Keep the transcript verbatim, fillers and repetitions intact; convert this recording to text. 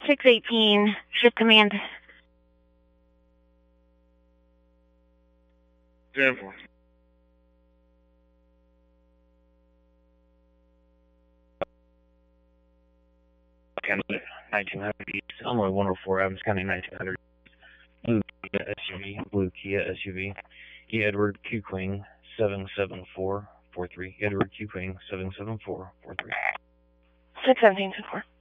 six eighteen, ship command. ten four. Canada, nineteen hundred East, Illinois one oh four, Adams County, nineteen hundred. Blue Kia S U V, Blue Kia S U V, E. Edward Q Queen, seven seven four four three, Edward Q Queen, seven seven four four three. six seventeen, ten four.